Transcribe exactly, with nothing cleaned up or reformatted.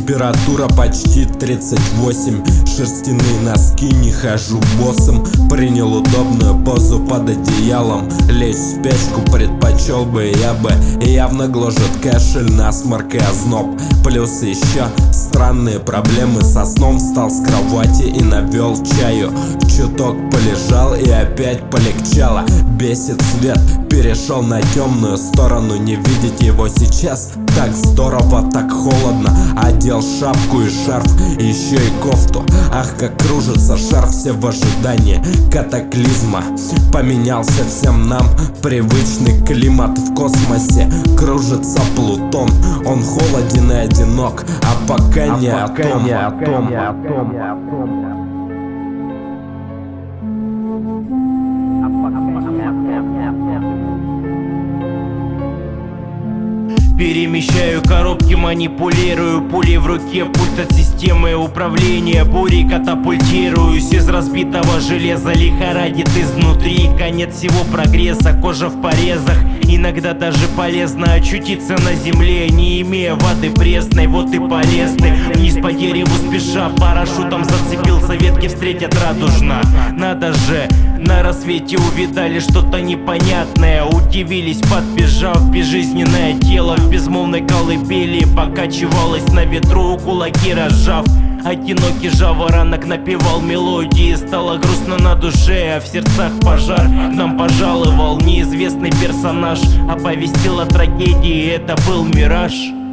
Температура почти тридцать восемь. Шерстяные носки, не хожу боссом. Принял удобную позу под одеялом. Лечь в спячку предпочел бы я бы. Явно гложет кашель, насморк и озноб. Плюс еще странные проблемы со сном. Встал с кровати и навел чаю. Чуток полежал и опять полегчало. Бесит свет, перешел на темную сторону. Не видеть его сейчас так здорово, так холодно. Одел шапку и шарф, еще и кофту. Ах, как кружится шар, все в ожидании катаклизма. Поменялся всем нам привычный климат в космосе. Кружится Плутон, он холоден и одинок. А пока а не о том, не о том, не о том, не о том. Перемещаю коробки, манипулирую. Пули в руке, пульт от системы управления. Бури катапультируюсь из разбитого железа. Лихорадит изнутри, конец всего прогресса. Кожа в порезах, иногда даже полезно очутиться на земле, не имея воды пресной. Вот и полезны вниз по дереву спеша. Парашютом зацепился, ветки встретят радужно. Надо же, на рассвете увидали что-то непонятное. Удивились, подбежав, безжизненное тело в безмолвной колыбели покачивалось на ветру, кулаки разжав. Одинокий жаворонок напевал мелодии. Стало грустно на душе, а в сердцах пожар. К нам пожаловал неизвестный персонаж. Оповестил о трагедии, это был мираж.